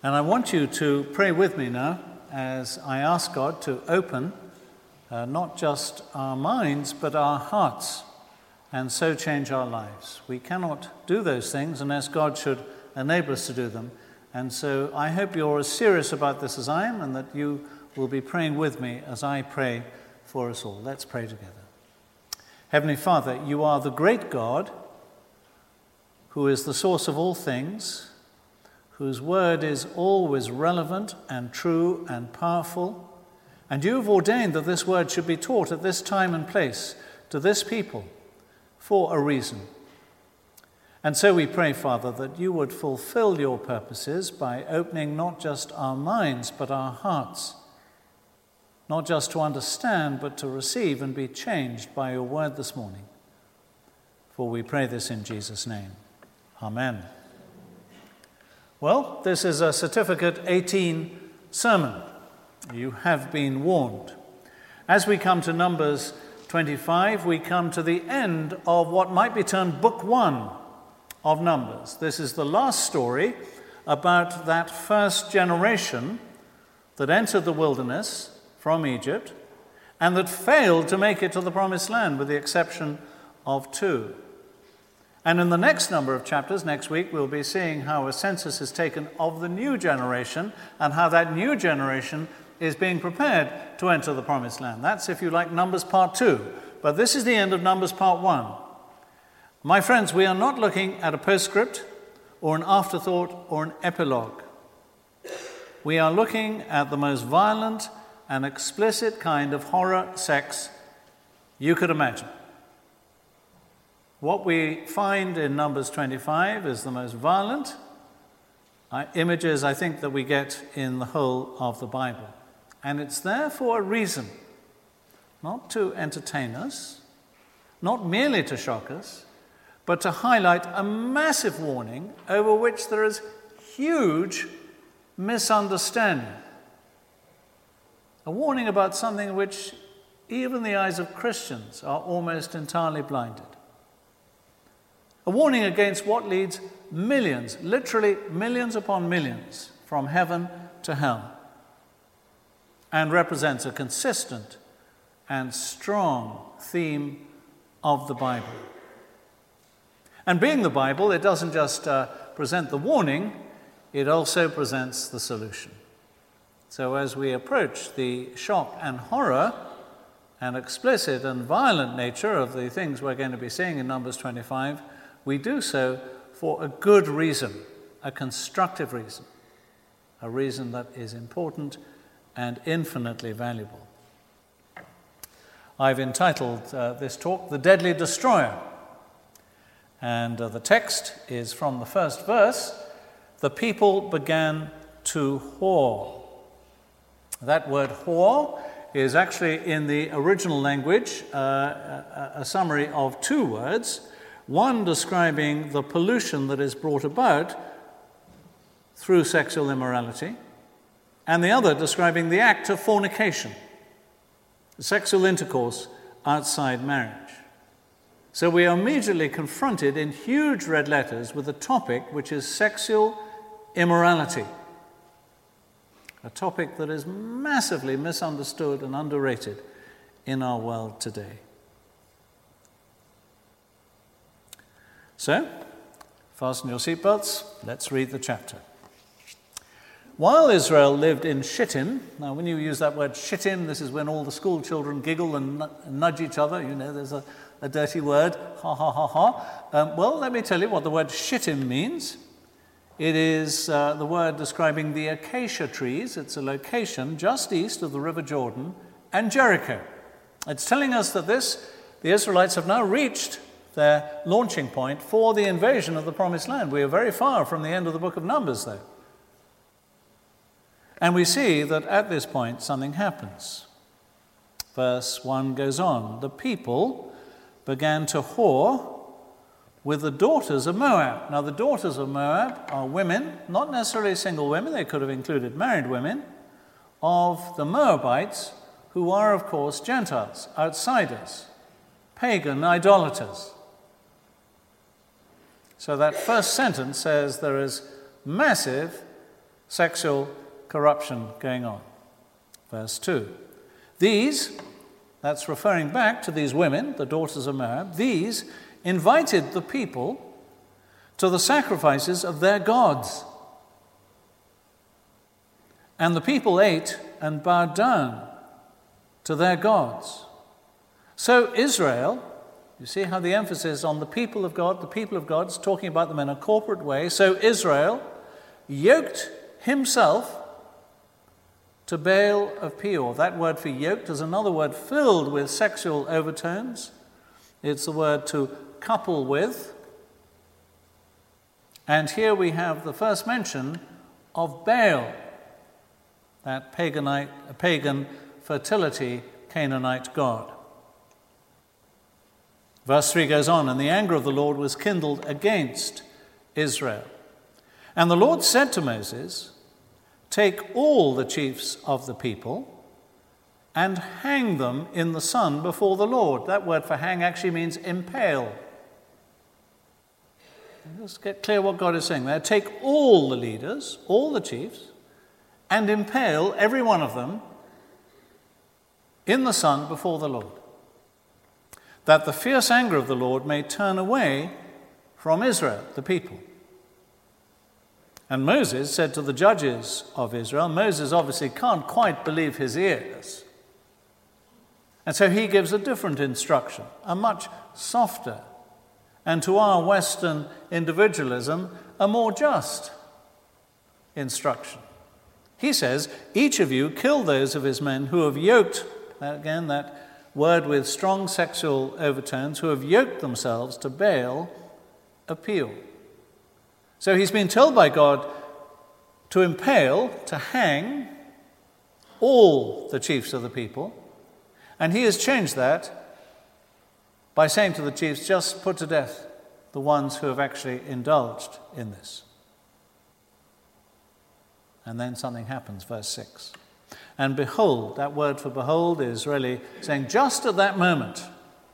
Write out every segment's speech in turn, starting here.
And I want you to pray with me now as I ask God to open not just our minds, but our hearts, and so change our lives. We cannot do those things unless God should enable us to do them. And so I hope you're as serious about this as I am, and that you will be praying with me as I pray for us all. Let's pray together. Heavenly Father, you are the great God who is the source of all things, whose word is always relevant and true and powerful. And you have ordained that this word should be taught at this time and place to this people for a reason. And so we pray, Father, that you would fulfill your purposes by opening not just our minds, but our hearts, not just to understand, but to receive and be changed by your word this morning. For we pray this in Jesus' name. Amen. Well, this is a Certificate 18 sermon. You have been warned. As we come to Numbers 25, we come to the end of what might be termed Book 1 of Numbers. This is the last story about that first generation that entered the wilderness from Egypt and that failed to make it to the Promised Land, with the exception of 2. And in the next number of chapters, next week, we'll be seeing how a census is taken of the new generation and how that new generation is being prepared to enter the Promised Land. That's, if you like, Numbers Part 2. But this is the end of Numbers Part 1. My friends, we are not looking at a postscript or an afterthought or an epilogue. We are looking at the most violent and explicit kind of horror sex you could imagine. What we find in Numbers 25 is the most violent images, I think, that we get in the whole of the Bible. And it's there for a reason, not to entertain us, not merely to shock us, but to highlight a massive warning over which there is huge misunderstanding. A warning about something which even the eyes of Christians are almost entirely blinded. A warning against what leads millions, literally millions upon millions, from heaven to hell, and represents a consistent and strong theme of the Bible. And being the Bible, it doesn't just present the warning, it also presents the solution. So as we approach the shock and horror and explicit and violent nature of the things we're going to be seeing in Numbers 25, we do so for a good reason, a constructive reason, a reason that is important and infinitely valuable. I've entitled this talk, The Deadly Destroyer. And the text is from the first verse. The people began to whore. That word whore is actually in the original language a summary of 2 words. One describing the pollution that is brought about through sexual immorality, and the other describing the act of fornication, sexual intercourse outside marriage. So we are immediately confronted in huge red letters with a topic which is sexual immorality, a topic that is massively misunderstood and underrated in our world today. So, fasten your seatbelts, let's read the chapter. While Israel lived in Shittim, now when you use that word Shittim, this is when all the school children giggle and nudge each other. You know, there's a dirty word, ha ha ha ha. Well, let me tell you what the word Shittim means. It is the word describing the acacia trees. It's a location just east of the River Jordan and Jericho. It's telling us that the Israelites have now reached their launching point for the invasion of the Promised Land. We are very far from the end of the book of Numbers, though. And we see that at this point something happens. Verse 1 goes on. The people began to whore with the daughters of Moab. Now, the daughters of Moab are women, not necessarily single women, they could have included married women, of the Moabites, who are, of course, Gentiles, outsiders, pagan idolaters. So that first sentence says there is massive sexual corruption going on. Verse 2. These, that's referring back to these women, the daughters of Moab, these invited the people to the sacrifices of their gods. And the people ate and bowed down to their gods. So Israel, you see how the emphasis is on the people of God is talking about them in a corporate way. So Israel yoked himself to Baal of Peor. That word for yoked is another word filled with sexual overtones. It's the word to couple with. And here we have the first mention of Baal, that pagan fertility Canaanite god. Verse 3 goes on, and the anger of the Lord was kindled against Israel. And the Lord said to Moses, take all the chiefs of the people and hang them in the sun before the Lord. That word for hang actually means impale. Let's get clear what God is saying there. Take all the leaders, all the chiefs, and impale every one of them in the sun before the Lord, that the fierce anger of the Lord may turn away from Israel, the people. And Moses said to the judges of Israel, Moses obviously can't quite believe his ears. And so he gives a different instruction, a much softer, and to our Western individualism, a more just instruction. He says, each of you kill those of his men who have yoked, again that word with strong sexual overtones, who have yoked themselves to Baal of Peor. So he's been told by God to impale, to hang all the chiefs of the people, and he has changed that by saying to the chiefs, just put to death the ones who have actually indulged in this. And then something happens, verse 6. And behold, that word for behold is really saying just at that moment,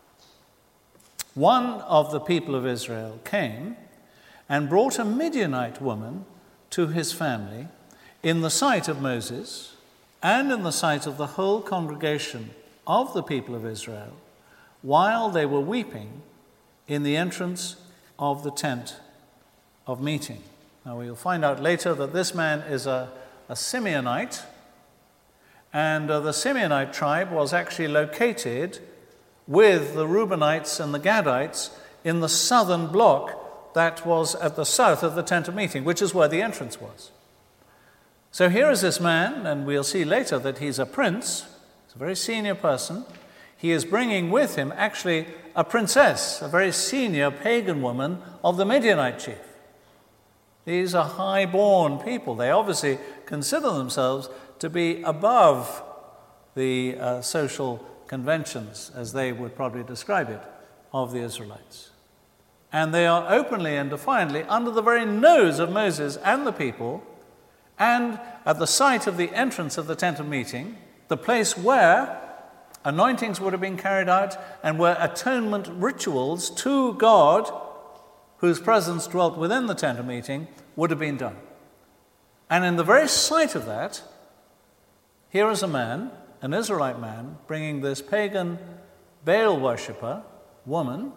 one of the people of Israel came and brought a Midianite woman to his family in the sight of Moses and in the sight of the whole congregation of the people of Israel, while they were weeping in the entrance of the tent of meeting. Now we'll find out later that this man is a Simeonite, and the Simeonite tribe was actually located with the Reubenites and the Gadites in the southern block that was at the south of the tent of meeting, which is where the entrance was. So here is this man, and we'll see later that he's a prince, he's a very senior person. He is bringing with him actually a princess, a very senior pagan woman of the Midianite chief. These are high-born people. They obviously consider themselves to be above the social conventions, as they would probably describe it, of the Israelites. And they are openly and defiantly under the very nose of Moses and the people, and at the site of the entrance of the tent of meeting, the place where anointings would have been carried out and where atonement rituals to God, whose presence dwelt within the tent of meeting, would have been done. And in the very sight of that, here is a man, an Israelite man, bringing this pagan Baal worshipper, woman,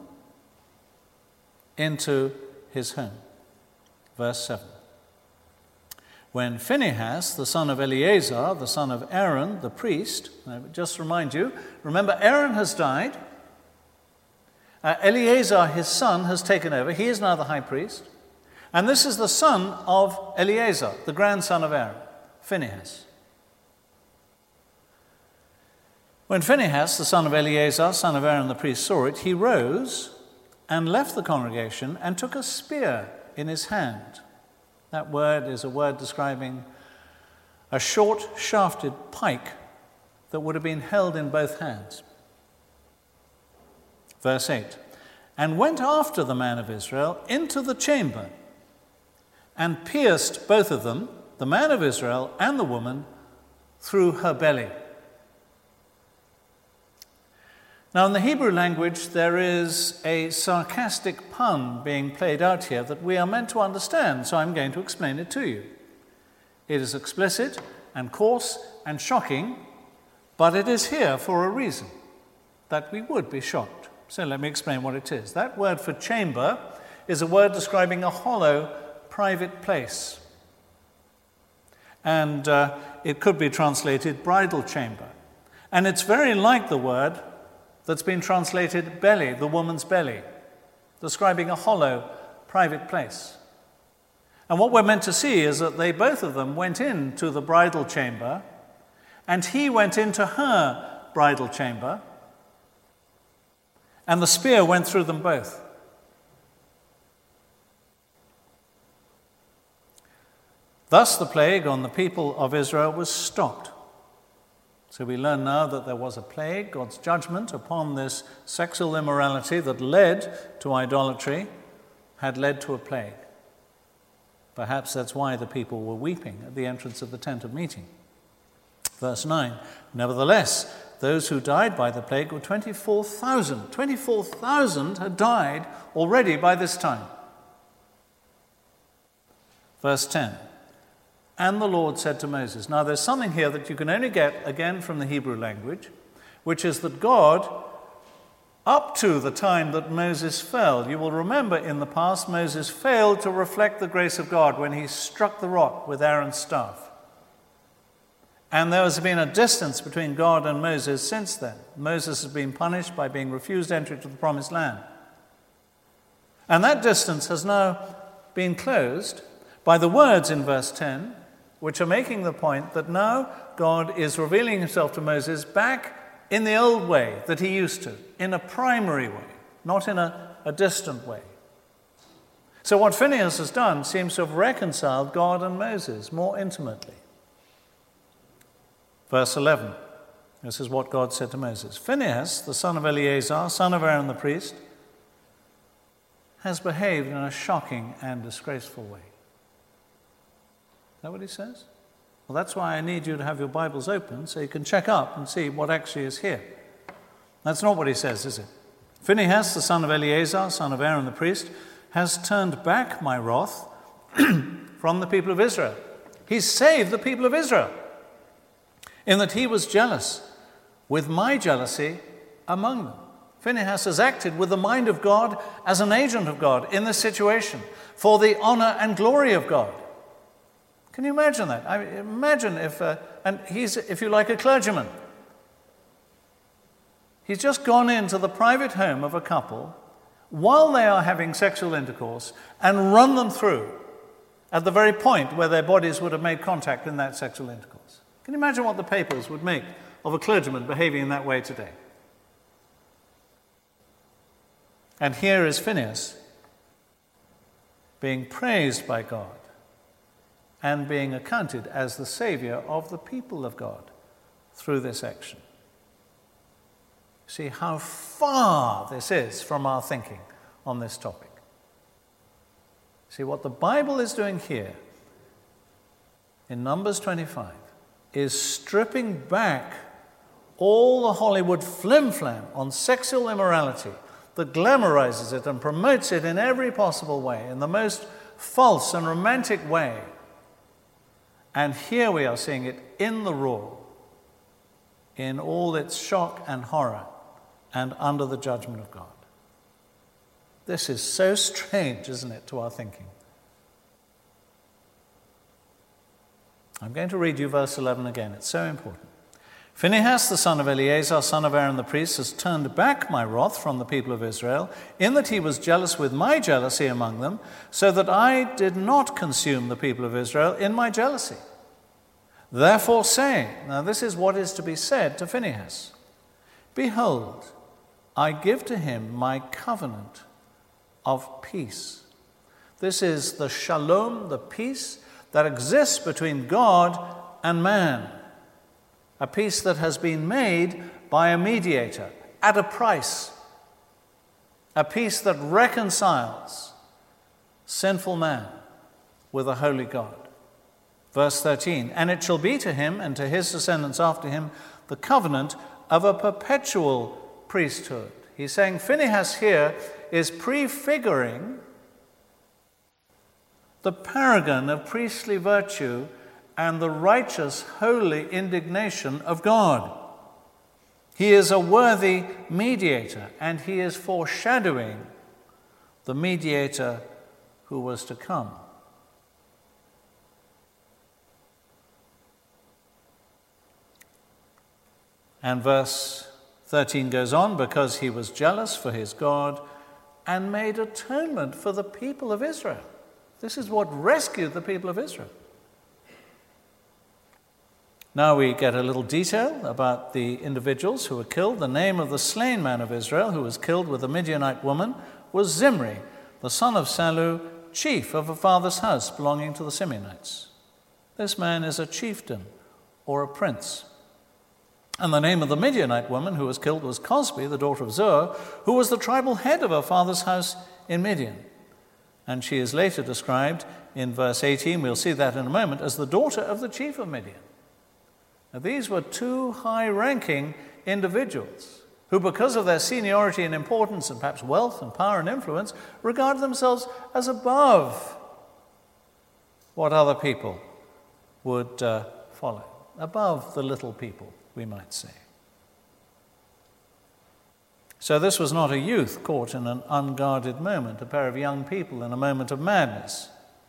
into his home. Verse 7. When Phinehas, the son of Eleazar, the son of Aaron, the priest, just remind you, remember Aaron has died. Eleazar, his son, has taken over. He is now the high priest. And this is the son of Eleazar, the grandson of Aaron, Phinehas. When Phinehas, the son of Eleazar, son of Aaron the priest, saw it, he rose and left the congregation and took a spear in his hand. That word is a word describing a short shafted pike that would have been held in both hands. Verse 8, and went after the man of Israel into the chamber and pierced both of them, the man of Israel and the woman, through her belly. Now, in the Hebrew language, there is a sarcastic pun being played out here that we are meant to understand, so I'm going to explain it to you. It is explicit and coarse and shocking, but it is here for a reason, that we would be shocked. So let me explain what it is. That word for chamber is a word describing a hollow, private place. And it could be translated bridal chamber. And it's very like the word that's been translated belly, the woman's belly, describing a hollow, private place. And what we're meant to see is that both of them went into the bridal chamber, and he went into her bridal chamber, and the spear went through them both. Thus the plague on the people of Israel was stopped. So we learn now that there was a plague, God's judgment upon this sexual immorality that led to idolatry, had led to a plague. Perhaps that's why the people were weeping at the entrance of the tent of meeting. Verse 9, nevertheless, those who died by the plague were 24,000. 24,000 had died already by this time. Verse 10, and the Lord said to Moses. Now there's something here that you can only get again from the Hebrew language, which is that God, up to the time that Moses fell, you will remember in the past Moses failed to reflect the grace of God when he struck the rock with Aaron's staff. And there has been a distance between God and Moses since then. Moses has been punished by being refused entry to the promised land. And that distance has now been closed by the words in verse 10, which are making the point that now God is revealing himself to Moses back in the old way that he used to, in a primary way, not in a distant way. So what Phinehas has done seems to have reconciled God and Moses more intimately. Verse 11, this is what God said to Moses. Phinehas, the son of Eleazar, son of Aaron the priest, has behaved in a shocking and disgraceful way. Is that what he says? Well, that's why I need you to have your Bibles open so you can check up and see what actually is here. That's not what he says, is it? Phinehas, the son of Eleazar, son of Aaron the priest, has turned back my wrath from the people of Israel. He's saved the people of Israel, in that he was jealous with my jealousy among them. Phinehas has acted with the mind of God as an agent of God in this situation for the honor and glory of God. Can you imagine that? I mean, imagine if, and he's, if you like, a clergyman. He's just gone into the private home of a couple while they are having sexual intercourse and run them through at the very point where their bodies would have made contact in that sexual intercourse. Can you imagine what the papers would make of a clergyman behaving in that way today? And here is Phinehas being praised by God and being accounted as the savior of the people of God through this action. See how far this is from our thinking on this topic. See, what the Bible is doing here in Numbers 25 is stripping back all the Hollywood flim-flam on sexual immorality that glamorizes it and promotes it in every possible way, in the most false and romantic way. And here we are seeing it in the raw, in all its shock and horror, and under the judgment of God. This is so strange, isn't it, to our thinking? I'm going to read you verse 11 again. It's so important. Phinehas, the son of Eleazar, son of Aaron the priest, has turned back my wrath from the people of Israel, in that he was jealous with my jealousy among them, so that I did not consume the people of Israel in my jealousy. Therefore say, now this is what is to be said to Phinehas, behold, I give to him my covenant of peace. This is the shalom, the peace that exists between God and man. A peace that has been made by a mediator at a price. A peace that reconciles sinful man with a holy God. Verse 13, and it shall be to him and to his descendants after him the covenant of a perpetual priesthood. He's saying Phinehas here is prefiguring the paragon of priestly virtue and the righteous, holy indignation of God. He is a worthy mediator, and he is foreshadowing the mediator who was to come. And verse 13 goes on, because he was jealous for his God and made atonement for the people of Israel. This is what rescued the people of Israel. Now we get a little detail about the individuals who were killed. The name of the slain man of Israel who was killed with a Midianite woman was Zimri, the son of Salu, chief of a father's house belonging to the Simeonites. This man is a chieftain or a prince. And the name of the Midianite woman who was killed was Cosbi, the daughter of Zur, who was the tribal head of her father's house in Midian. And she is later described in verse 18, we'll see that in a moment, as the daughter of the chief of Midian. Now, these were two high-ranking individuals who, because of their seniority and importance and perhaps wealth and power and influence, regarded themselves as above what other people would follow, above the little people, we might say. So this was not a youth caught in an unguarded moment, a pair of young people in a moment of madness.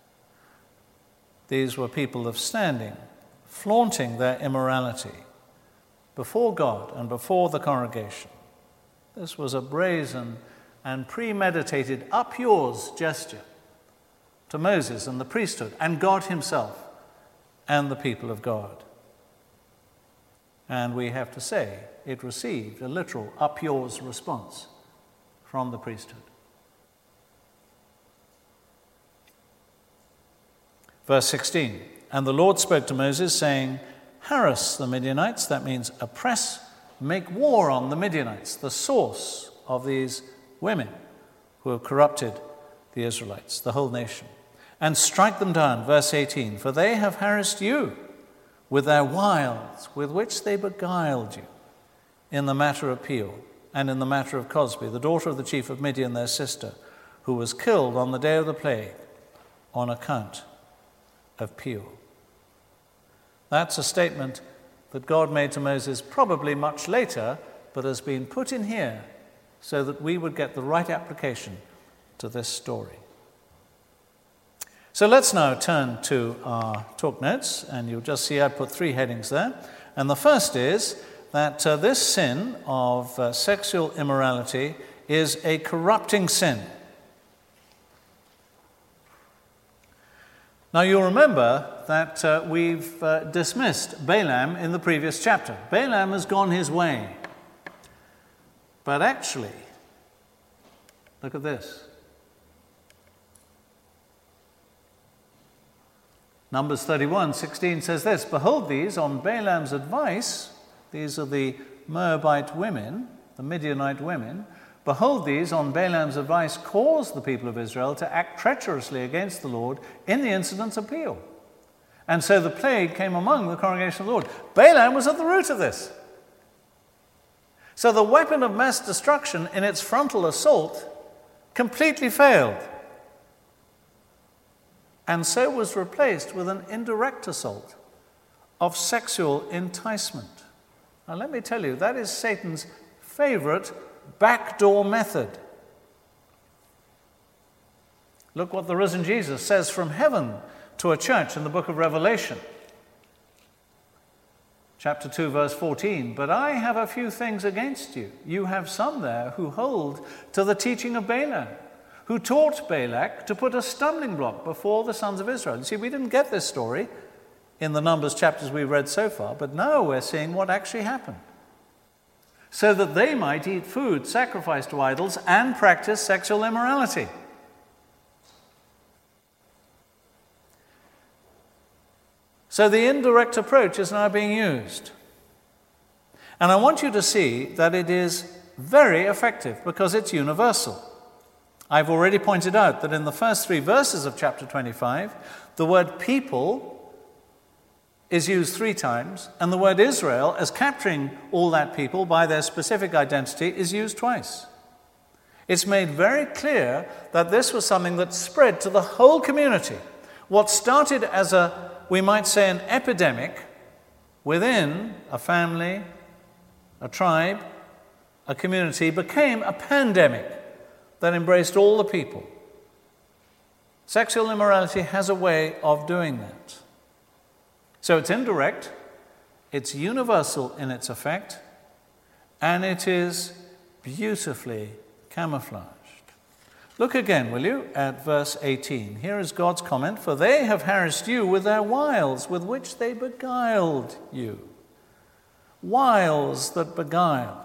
These were people of standing, flaunting their immorality before God and before the congregation. This was a brazen and premeditated up yours gesture to Moses and the priesthood and God himself and the people of God. And we have to say, it received a literal up yours response from the priesthood. Verse 16, and the Lord spoke to Moses, saying, harass the Midianites, that means oppress, make war on the Midianites, the source of these women who have corrupted the Israelites, the whole nation, and strike them down, verse 18, for they have harassed you with their wiles, with which they beguiled you in the matter of Peor, and in the matter of Cosbi, the daughter of the chief of Midian, their sister, who was killed on the day of the plague on account of Peor. That's a statement that God made to Moses probably much later, but has been put in here so that we would get the right application to this story. So let's now turn to our talk notes, and you'll just see I put 3 headings there. And the first is that this sin of sexual immorality is a corrupting sin. Now you'll remember that we've dismissed Balaam in the previous chapter. Balaam has gone his way. But actually, look at this. Numbers 31:16 says this, behold, these on Balaam's advice, these are the Moabite women, the Midianite women, behold, these on Balaam's advice caused the people of Israel to act treacherously against the Lord in the incidents of Peor. And so the plague came among the congregation of the Lord. Balaam was at the root of this. So the weapon of mass destruction in its frontal assault completely failed. And so was replaced with an indirect assault of sexual enticement. Now let me tell you, that is Satan's favorite backdoor method. Look what the risen Jesus says from heaven to a church in the book of Revelation. Chapter 2, verse 14, but I have a few things against you. You have some there who hold to the teaching of Balaam, who taught Balak to put a stumbling block before the sons of Israel. You see, we didn't get this story in the Numbers chapters we've read so far, but now we're seeing what actually happened. So that they might eat food sacrificed to idols and practice sexual immorality. So the indirect approach is now being used. And I want you to see that it is very effective because it's universal. I've already pointed out that in the first 3 verses of chapter 25, the word people is used 3 times, and the word Israel, as capturing all that people by their specific identity, is used twice. It's made very clear that this was something that spread to the whole community. What started as a we might say an epidemic within a family, a tribe, a community became a pandemic that embraced all the people. Sexual immorality has a way of doing that. So it's indirect, it's universal in its effect, and it is beautifully camouflaged. Look again, will you, at verse 18. Here is God's comment, "For they have harassed you with their wiles, with which they beguiled you." Wiles that beguile.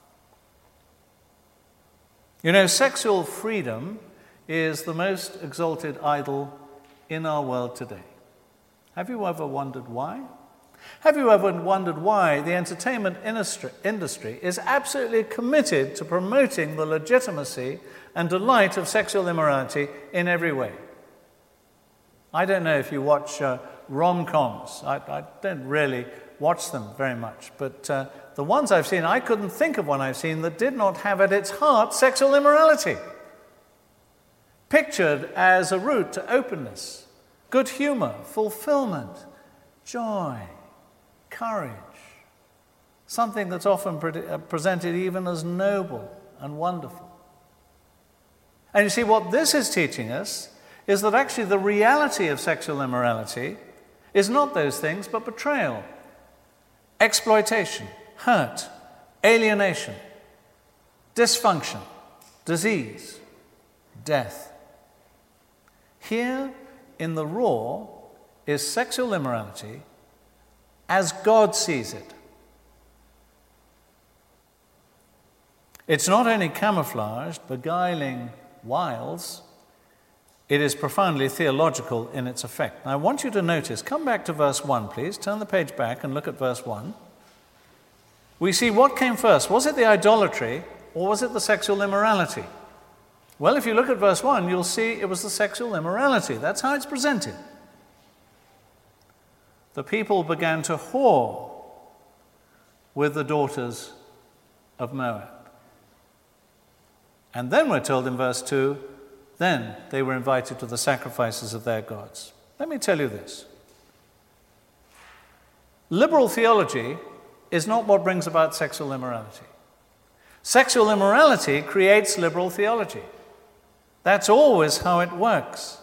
You know, sexual freedom is the most exalted idol in our world today. Have you ever wondered why? Have you ever wondered why the entertainment industry is absolutely committed to promoting the legitimacy and delight of sexual immorality in every way? I don't know if you watch rom-coms. I don't really watch them very much, but the ones I've seen, I couldn't think of one I've seen that did not have at its heart sexual immorality, pictured as a route to openness, good humor, fulfillment, joy, courage, something that's often presented even as noble and wonderful. And you see, what this is teaching us is that actually the reality of sexual immorality is not those things, but betrayal, exploitation, hurt, alienation, dysfunction, disease, death. Here in the raw is sexual immorality as God sees it. It's not only camouflaged, beguiling wiles, it is profoundly theological in its effect. Now I want you to notice, come back to verse 1, please. Turn the page back and look at verse 1. We see what came first. Was it the idolatry or was it the sexual immorality? Well, if you look at verse 1, you'll see it was the sexual immorality. That's how it's presented. The people began to whore with the daughters of Moab. And then we're told in verse 2, then they were invited to the sacrifices of their gods. Let me tell you this. Liberal theology is not what brings about sexual immorality. Sexual immorality creates liberal theology. That's always how it works.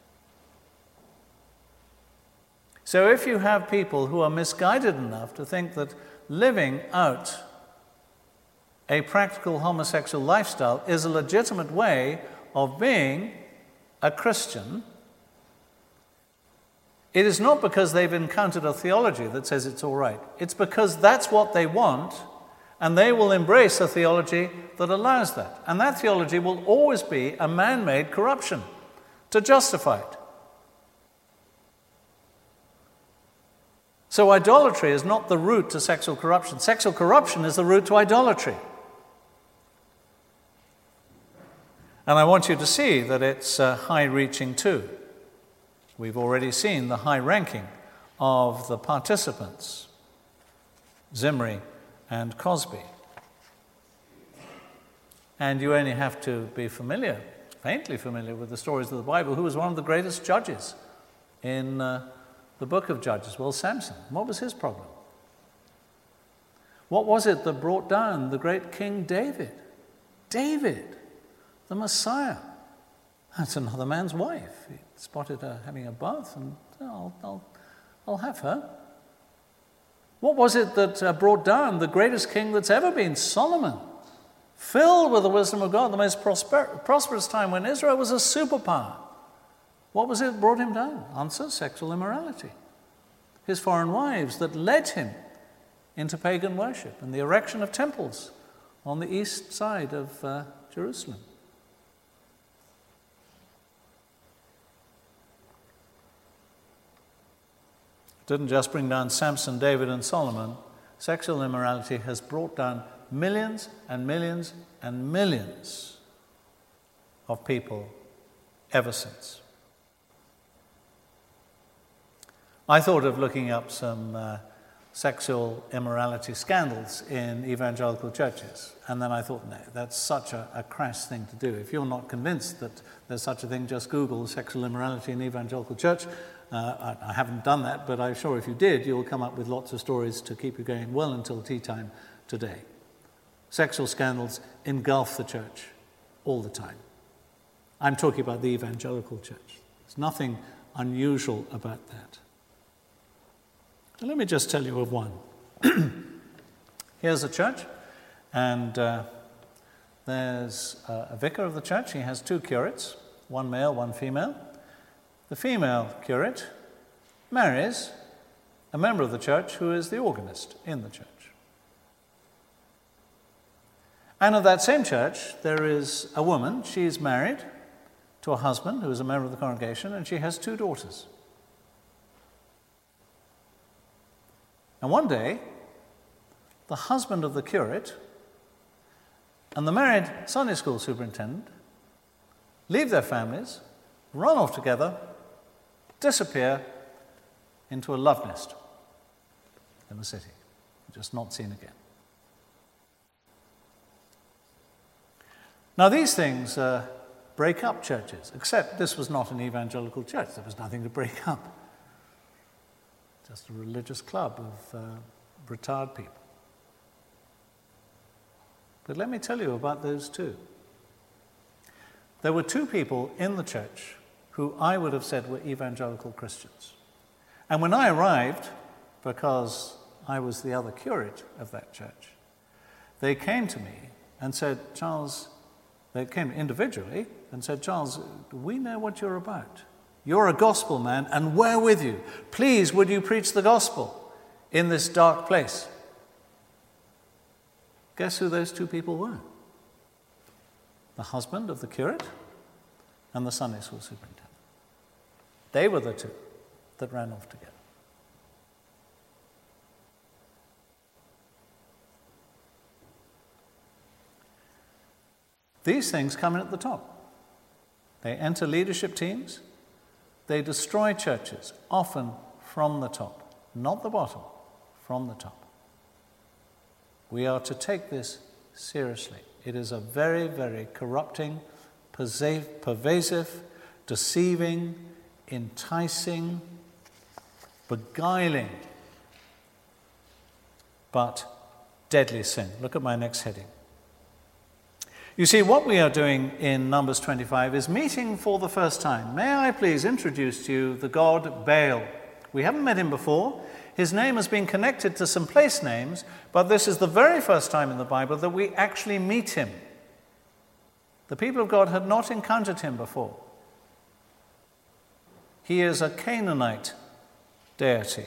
So if you have people who are misguided enough to think that living out a practical homosexual lifestyle is a legitimate way of being a Christian, it is not because they've encountered a theology that says it's all right. It's because that's what they want, and they will embrace a theology that allows that. And that theology will always be a man-made corruption to justify it. So idolatry is not the route to sexual corruption. Sexual corruption is the route to idolatry. And I want you to see that it's high-reaching too. We've already seen the high ranking of the participants, Zimri and Cosby. And you only have to be familiar, faintly familiar with the stories of the Bible. Who was one of the greatest judges in the book of Judges? Well, Samson. What was his problem? What was it that brought down the great King David? David, the Messiah. That's another man's wife. He spotted her having a bath, and I'll have her. What was it that brought down the greatest king that's ever been? Solomon, filled with the wisdom of God, the most prosperous time when Israel was a superpower. What was it that brought him down? Answer: sexual immorality. His foreign wives that led him into pagan worship and the erection of temples on the east side of Jerusalem. Didn't just bring down Samson, David, and Solomon. Sexual immorality has brought down millions and millions and millions of people ever since. I thought of looking up some sexual immorality scandals in evangelical churches, and then I thought, no, that's such a crass thing to do. If you're not convinced that there's such a thing, just Google sexual immorality in evangelical church, I haven't done that, but I'm sure if you did, you'll come up with lots of stories to keep you going well until tea time today. Sexual scandals engulf the church all the time. I'm talking about the evangelical church. There's nothing unusual about that. Let me just tell you of one. Here's a church, and there's a vicar of the church. He has two curates, one male, one female. The female curate marries a member of the church who is the organist in the church. And of that same church, there is a woman. She's married to a husband who is a member of the congregation, and she has two daughters. And one day, the husband of the curate and the married Sunday school superintendent leave their families, run off together, disappear into a love nest in the city, just not seen again. Now these things break up churches, except this was not an evangelical church. There was nothing to break up. Just a religious club of retired people. But let me tell you about those two. There were two people in the church who I would have said were evangelical Christians. And when I arrived, because I was the other curate of that church, they came to me and said, Charles, they came individually and said, Charles, we know what you're about. You're a gospel man, and we're with you. Please, would you preach the gospel in this dark place? Guess who those two people were? The husband of the curate and the Sunday school superintendent. They were the two that ran off together. These things come in at the top. They enter leadership teams. They destroy churches, often from the top, not the bottom, from the top. We are to take this seriously. It is a very, very corrupting, pervasive, deceiving, enticing, beguiling, but deadly sin. Look at my next heading. You see, what we are doing in Numbers 25 is meeting for the first time. May I please introduce to you the god Baal. We haven't met him before. His name has been connected to some place names, but this is the very first time in the Bible that we actually meet him. The people of God had not encountered him before. He is a Canaanite deity.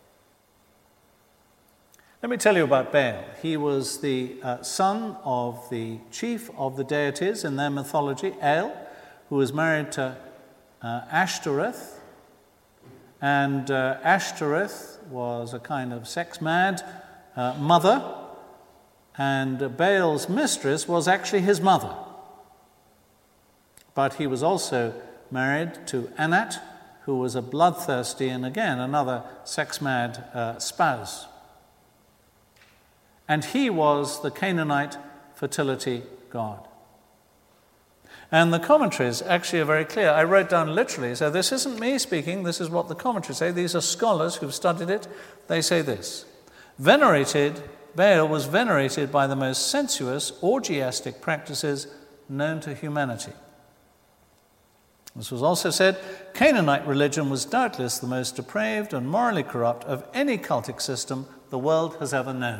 Let me tell you about Baal. He was the son of the chief of the deities in their mythology, El, who was married to Ashtoreth. And Ashtoreth was a kind of sex-mad mother, and Baal's mistress was actually his mother. But he was also married to Anat, who was a bloodthirsty and again another sex-mad spouse. And he was the Canaanite fertility god. And the commentaries actually are very clear. I wrote down literally, so this isn't me speaking, this is what the commentaries say. These are scholars who've studied it. They say this: Baal was venerated by the most sensuous, orgiastic practices known to humanity. This was also said, Canaanite religion was doubtless the most depraved and morally corrupt of any cultic system the world has ever known.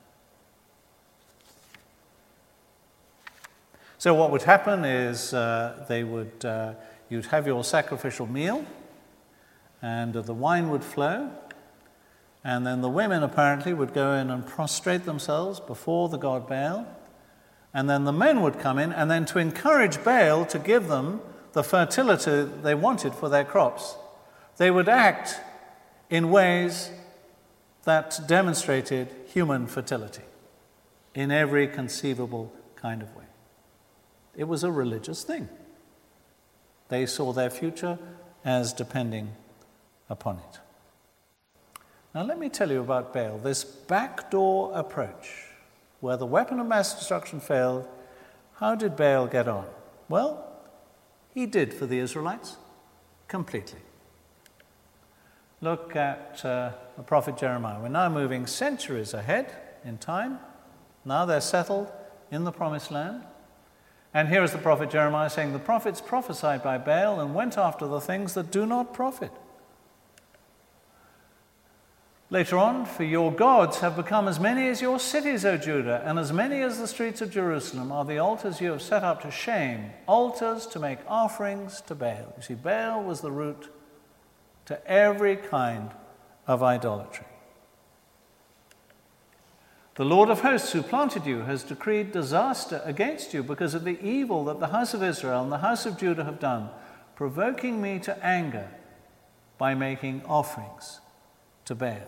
So what would happen is you'd have your sacrificial meal, and the wine would flow, and then the women apparently would go in and prostrate themselves before the god Baal, and then the men would come in, and then to encourage Baal to give them the fertility they wanted for their crops, they would act in ways that demonstrated human fertility in every conceivable kind of way. It was a religious thing. They saw their future as depending upon it. Now let me tell you about Baal, this backdoor approach where the weapon of mass destruction failed. How did Baal get on? Well, he did for the Israelites completely. look at the prophet Jeremiah. We're now moving centuries ahead in time. Now they're settled in the promised land. And here is the prophet Jeremiah saying, the prophets prophesied by Baal and went after the things that do not profit. Later on, for your gods have become as many as your cities, O Judah, and as many as the streets of Jerusalem are the altars you have set up to shame, altars to make offerings to Baal. You see, Baal was the root to every kind of idolatry. The Lord of hosts who planted you has decreed disaster against you because of the evil that the house of Israel and the house of Judah have done, provoking me to anger by making offerings to Baal.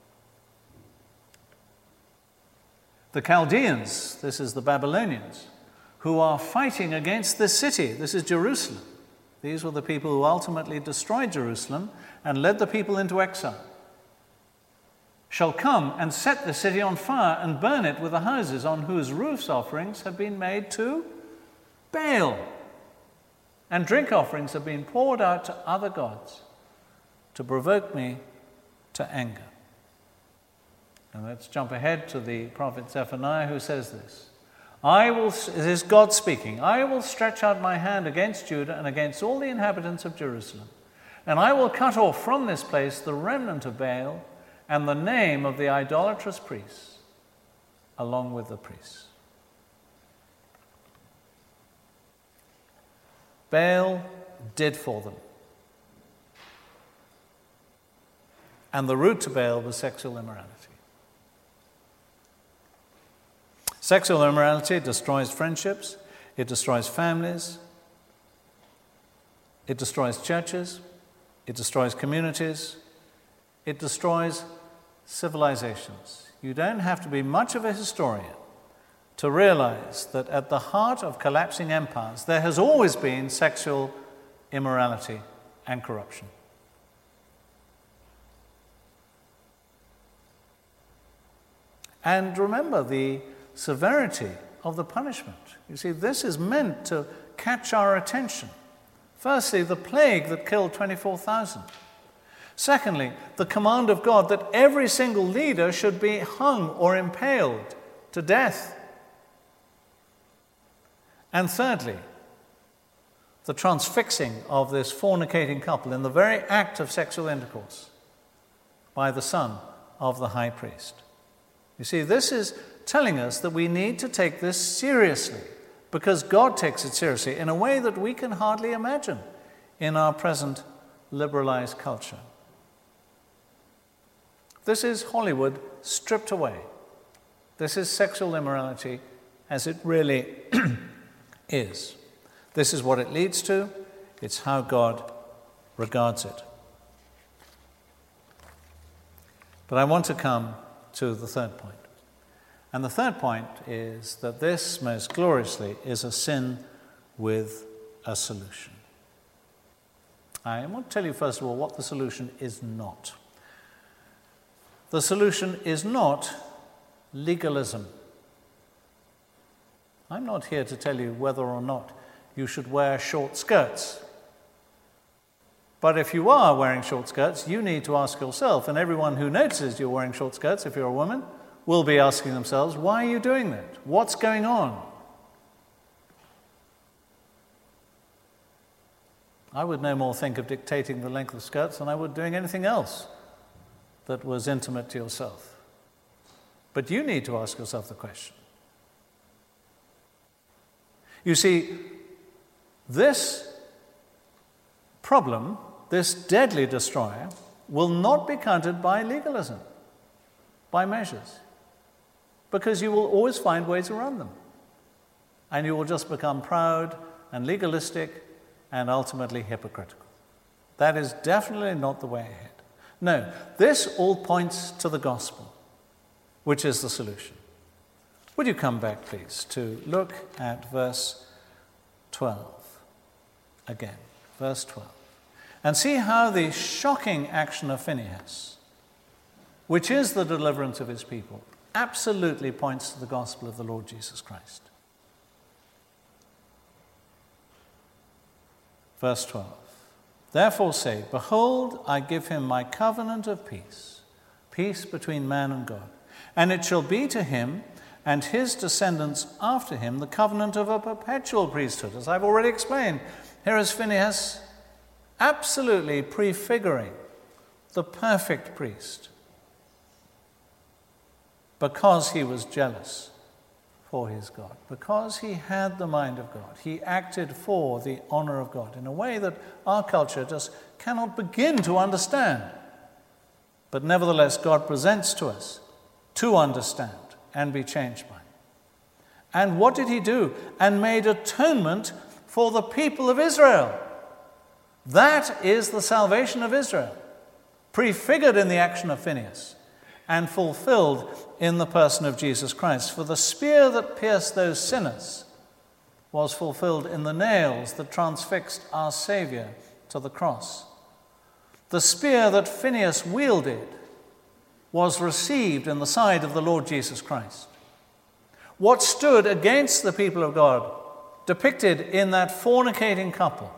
The Chaldeans, this is the Babylonians, who are fighting against this city, this is Jerusalem. These were the people who ultimately destroyed Jerusalem and led the people into exile, shall come and set the city on fire and burn it with the houses on whose roofs offerings have been made to Baal, and drink offerings have been poured out to other gods to provoke me to anger. And let's jump ahead to the prophet Zephaniah, who says this. This is God speaking. I will stretch out my hand against Judah and against all the inhabitants of Jerusalem, and I will cut off from this place the remnant of Baal and the name of the idolatrous priests, along with the priests. Baal did for them. And the root to Baal was sexual immorality. Sexual immorality destroys friendships, it destroys families, it destroys churches, it destroys communities, it destroys civilizations. You don't have to be much of a historian to realize that at the heart of collapsing empires, there has always been sexual immorality and corruption. And remember the severity of the punishment. You see, this is meant to catch our attention. Firstly, the plague that killed 24,000. Secondly, the command of God that every single leader should be hung or impaled to death. And thirdly, the transfixing of this fornicating couple in the very act of sexual intercourse by the son of the high priest. You see, this is telling us that we need to take this seriously because God takes it seriously in a way that we can hardly imagine in our present liberalized culture. This is Hollywood stripped away. This is sexual immorality as it really is. This is what it leads to. It's how God regards it. But I want to come to the third point. And the third point is that this, most gloriously, is a sin with a solution. I want to tell you, first of all, what the solution is not. The solution is not legalism. I'm not here to tell you whether or not you should wear short skirts. But if you are wearing short skirts, you need to ask yourself, and everyone who notices you're wearing short skirts, if you're a woman, will be asking themselves, why are you doing that? What's going on? I would no more think of dictating the length of skirts than I would doing anything else that was intimate to yourself. But you need to ask yourself the question. You see, this problem, this deadly destroyer, will not be countered by legalism, by measures, because you will always find ways around them. And you will just become proud and legalistic and ultimately hypocritical. That is definitely not the way ahead. No, this all points to the gospel, which is the solution. Would you come back, please, to look at verse 12 again, verse 12, and see how the shocking action of Phinehas, which is the deliverance of his people, absolutely points to the gospel of the Lord Jesus Christ. Verse 12. Therefore say, behold, I give him my covenant of peace, peace between man and God. And it shall be to him and his descendants after him the covenant of a perpetual priesthood. As I've already explained, here is Phinehas absolutely prefiguring the perfect priest because he was jealous for his God, because he had the mind of God. He acted for the honor of God in a way that our culture just cannot begin to understand. But nevertheless, God presents to us to understand and be changed by. And what did he do? And made atonement for the people of Israel. That is the salvation of Israel, prefigured in the action of Phinehas and fulfilled in the person of Jesus Christ. For the spear that pierced those sinners was fulfilled in the nails that transfixed our Savior to the cross. The spear that Phinehas wielded was received in the side of the Lord Jesus Christ. What stood against the people of God, depicted in that fornicating couple,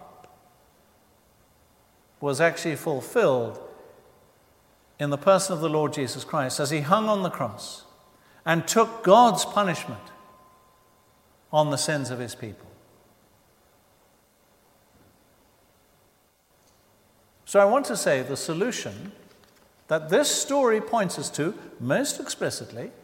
was actually fulfilled in the person of the Lord Jesus Christ as he hung on the cross and took God's punishment on the sins of his people. So I want to say the solution that this story points us to most explicitly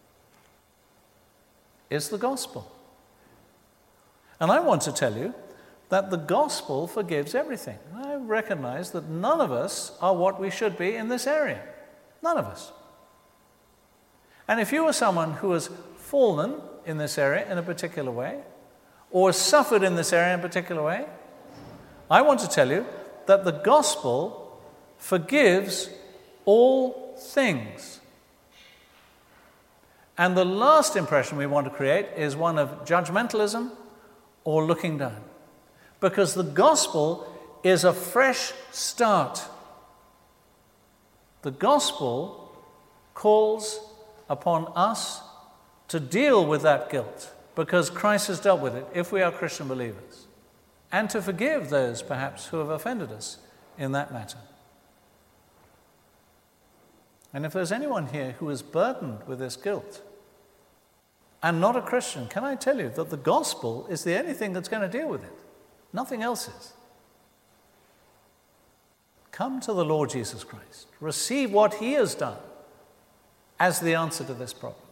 is the gospel. And I want to tell you that the gospel forgives everything. I recognize that none of us are what we should be in this area. None of us. And if you are someone who has fallen in this area in a particular way, or suffered in this area in a particular way, I want to tell you that the gospel forgives all things. And the last impression we want to create is one of judgmentalism or looking down. Because the gospel is a fresh start. The gospel calls upon us to deal with that guilt because Christ has dealt with it if we are Christian believers, and to forgive those perhaps who have offended us in that matter. And if there's anyone here who is burdened with this guilt and not a Christian, can I tell you that the gospel is the only thing that's going to deal with it? Nothing else is. Come to the Lord Jesus Christ. Receive what he has done as the answer to this problem.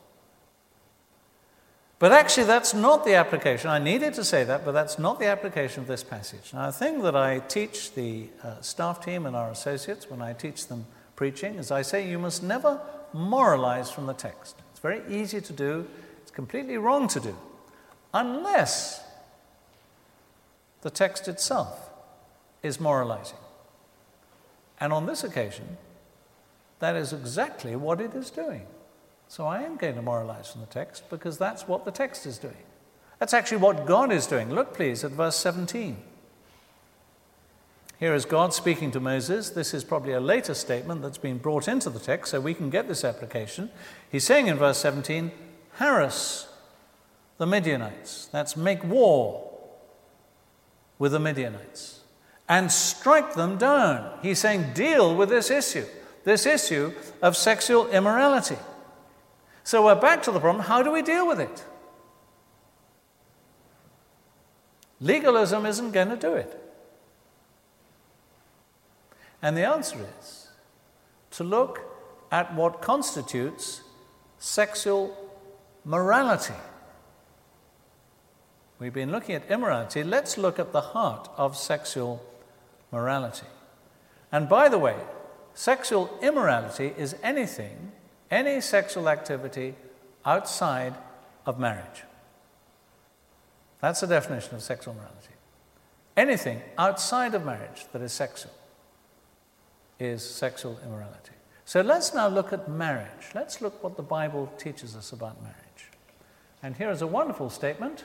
But actually, that's not the application. I needed to say that, but that's not the application of this passage. Now, a thing that I teach the staff team and our associates when I teach them preaching is I say you must never moralize from the text. It's very easy to do. It's completely wrong to do, unless the text itself is moralizing. And on this occasion, that is exactly what it is doing. So I am going to moralize from the text because that's what the text is doing. That's actually what God is doing. Look, please, at verse 17. Here is God speaking to Moses. This is probably a later statement that's been brought into the text so we can get this application. He's saying in verse 17, harass the Midianites. That's make war with the Midianites and strike them down. He's saying deal with this issue of sexual immorality. So we're back to the problem, how do we deal with it? Legalism isn't going to do it. And the answer is to look at what constitutes sexual morality. We've been looking at immorality. Let's look at the heart of sexual morality. And by the way, sexual immorality is any sexual activity outside of marriage. That's the definition of sexual morality. Anything outside of marriage that is sexual is sexual immorality. So let's now look at marriage. Let's look what the Bible teaches us about marriage. And here is a wonderful statement.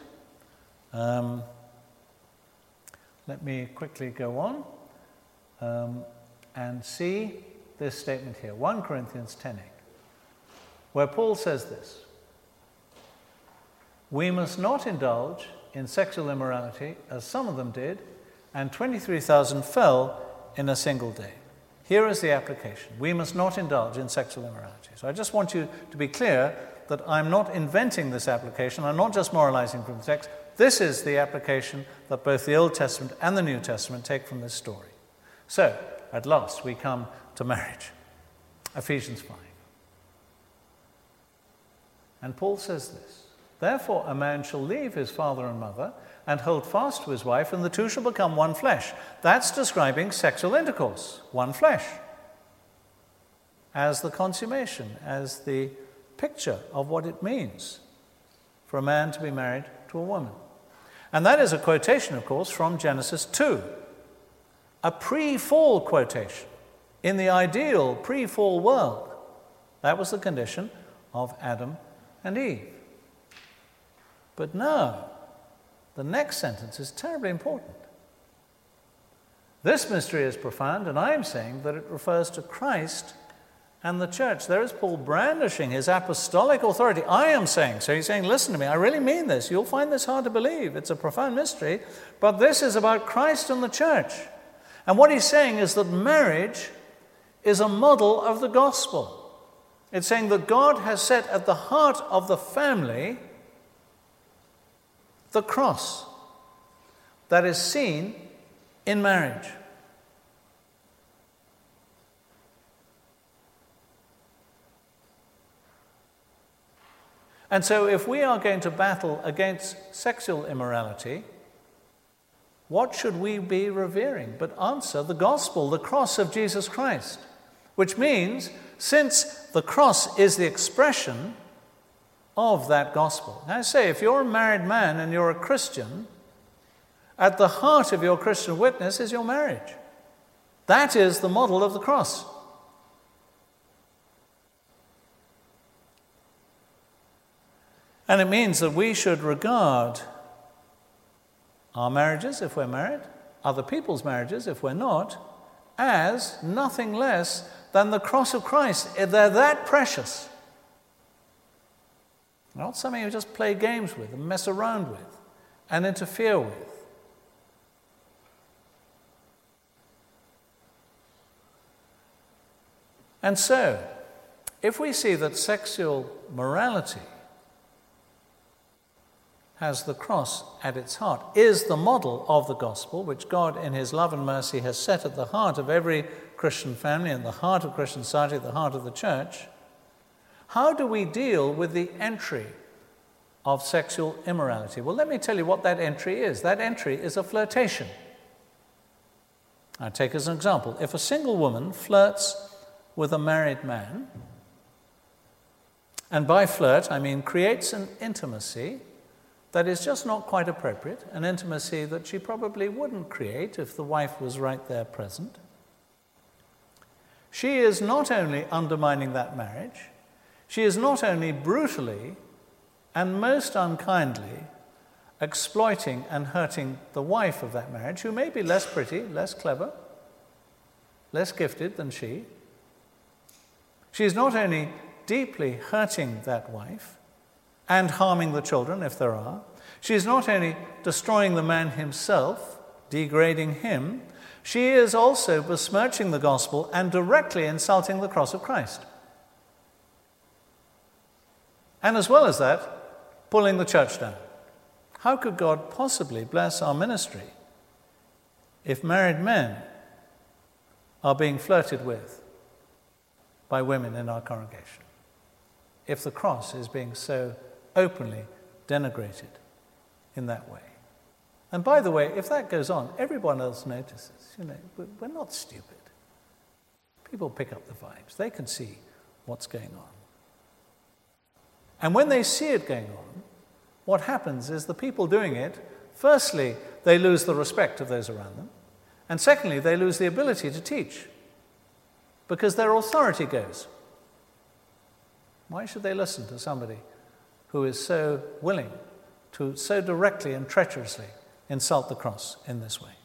Let me quickly go on and see this statement here. 1 Corinthians 10:8, where Paul says this: we must not indulge in sexual immorality as some of them did, and 23,000 fell in a single day. Here is the application. We must not indulge in sexual immorality. So I just want you to be clear that I'm not inventing this application. I'm not just moralizing from the text. This is the application that both the Old Testament and the New Testament take from this story. So, at last, we come to marriage. Ephesians 5. And Paul says this, "Therefore a man shall leave his father and mother and hold fast to his wife, and the two shall become one flesh." That's describing sexual intercourse, one flesh, as the consummation, as the picture of what it means for a man to be married to a woman. And that is a quotation, of course, from Genesis 2, a pre-fall quotation. In the ideal pre-fall world, that was the condition of Adam and Eve. But now, the next sentence is terribly important. This mystery is profound, and I am saying that it refers to Christ and the church. There is Paul brandishing his apostolic authority. I am saying, so he's saying, listen to me, I really mean this. You'll find this hard to believe. It's a profound mystery, but this is about Christ and the church. And what he's saying is that marriage is a model of the gospel. It's saying that God has set at the heart of the family the cross that is seen in marriage. And so if we are going to battle against sexual immorality, what should we be revering but answer the gospel, the cross of Jesus Christ? Which means, since the cross is the expression of that gospel. Now I say, if you're a married man and you're a Christian, at the heart of your Christian witness is your marriage. That is the model of the cross. And it means that we should regard our marriages, if we're married, other people's marriages, if we're not, as nothing less than the cross of Christ. They're that precious. Not something you just play games with and mess around with and interfere with. And so, if we see that sexual morality has the cross at its heart, is the model of the gospel, which God in his love and mercy has set at the heart of every Christian family, and the heart of Christian society, the heart of the church, how do we deal with the entry of sexual immorality? Well, let me tell you what that entry is. That entry is a flirtation. I take as an example, if a single woman flirts with a married man, and by flirt I mean creates an intimacy that is just not quite appropriate, an intimacy that she probably wouldn't create if the wife was right there present, she is not only undermining that marriage, she is not only brutally and most unkindly exploiting and hurting the wife of that marriage, who may be less pretty, less clever, less gifted than she. She is not only deeply hurting that wife and harming the children, if there are. She is not only destroying the man himself, degrading him, she is also besmirching the gospel and directly insulting the cross of Christ. And as well as that, pulling the church down. How could God possibly bless our ministry if married men are being flirted with by women in our congregation? If the cross is being so openly denigrated in that way. And by the way, if that goes on, everyone else notices. We're not stupid. People pick up the vibes. They can see what's going on. And when they see it going on, what happens is the people doing it, firstly, they lose the respect of those around them. And secondly, they lose the ability to teach because their authority goes. Why should they listen to somebody who is so willing to so directly and treacherously insult the cross in this way?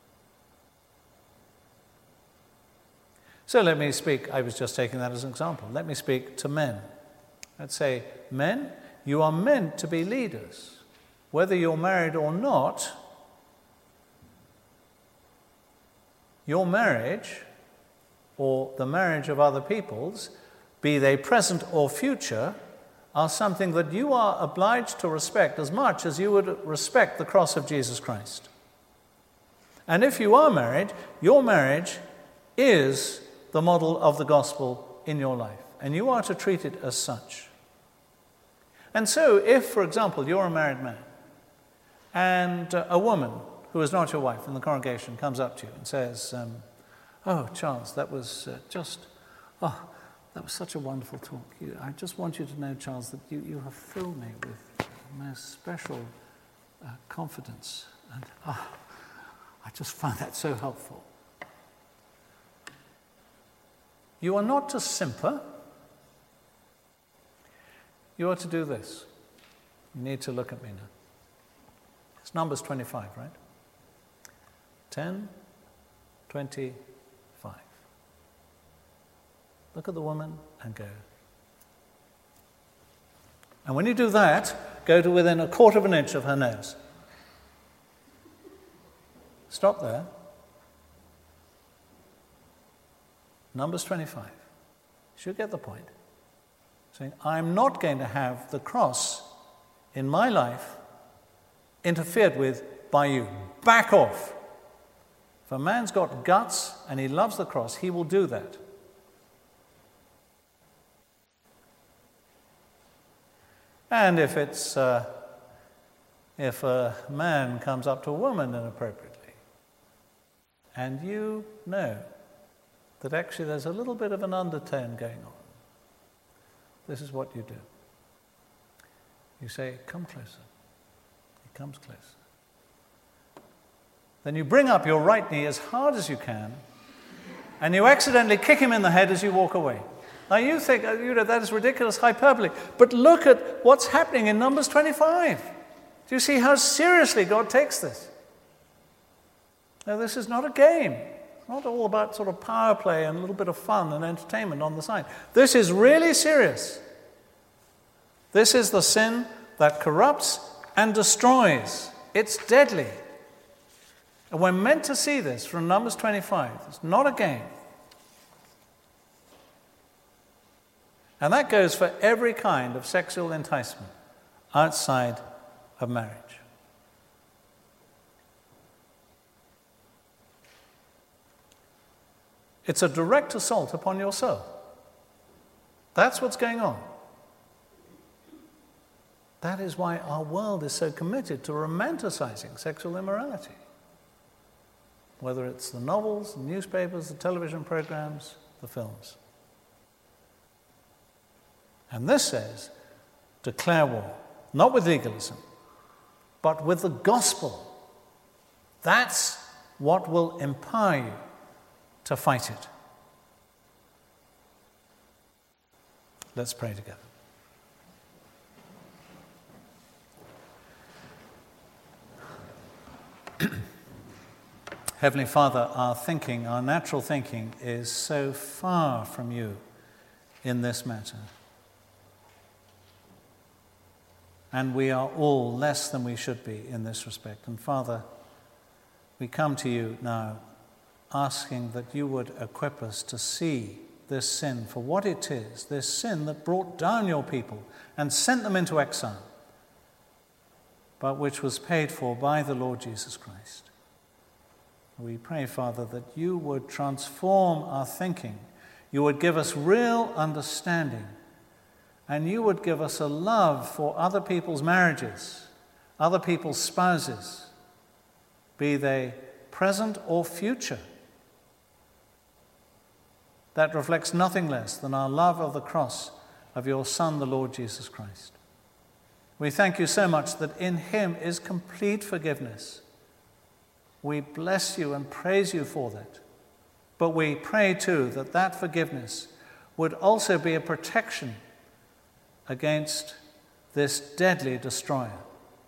So let me speak, I was just taking that as an example. Let me speak to men. Let's say, men, you are meant to be leaders. Whether you're married or not, your marriage or the marriage of other people's, be they present or future, are something that you are obliged to respect as much as you would respect the cross of Jesus Christ. And if you are married, your marriage is the model of the gospel in your life, and you are to treat it as such. And so if, for example, you're a married man, and a woman who is not your wife in the congregation comes up to you and says, "Oh, Charles, that was that was such a wonderful talk. I just want you to know, Charles, that you have filled me with most special confidence. And I just found that so helpful." You are not to simper. You are to do this. You need to look at me now. It's Numbers 25, right? 10, 25. Look at the woman and go. And when you do that, go to within 1/4 of an inch of her nose. Stop there. Numbers 25. You should get the point. Saying, I'm not going to have the cross in my life interfered with by you. Back off. If a man's got guts and he loves the cross, he will do that. And if a man comes up to a woman inappropriately, and you know that actually there's a little bit of an undertone going on, this is what you do. You say, "Come closer." He comes closer. Then you bring up your right knee as hard as you can, and you accidentally kick him in the head as you walk away. Now you think, that is ridiculous hyperbole, but look at what's happening in Numbers 25. Do you see how seriously God takes this? Now, this is not a game. It's not all about sort of power play and a little bit of fun and entertainment on the side. This is really serious. This is the sin that corrupts and destroys. It's deadly. And we're meant to see this from Numbers 25. It's not a game. And that goes for every kind of sexual enticement outside of marriage. It's a direct assault upon your soul. That's what's going on. That is why our world is so committed to romanticizing sexual immorality. Whether it's the novels, the newspapers, the television programs, the films. And this says, declare war, not with legalism, but with the gospel. That's what will empower you to fight it. Let's pray together. Heavenly Father, our thinking, our natural thinking, is so far from you in this matter. And we are all less than we should be in this respect. And Father, we come to you now asking that you would equip us to see this sin for what it is, this sin that brought down your people and sent them into exile, but which was paid for by the Lord Jesus Christ. We pray, Father, that you would transform our thinking, you would give us real understanding, and you would give us a love for other people's marriages, other people's spouses, be they present or future. That reflects nothing less than our love of the cross of your Son, the Lord Jesus Christ. We thank you so much that in him is complete forgiveness. We bless you and praise you for that. But we pray too that that forgiveness would also be a protection against this deadly destroyer,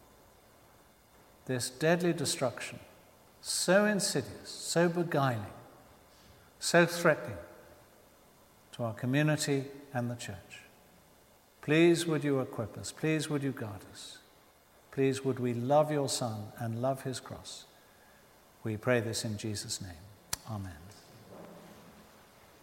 this deadly destruction, so insidious, so beguiling, so threatening to our community and the church. Please would you equip us, please would you guard us, please would we love your Son and love his cross. We pray this in Jesus' name. Amen.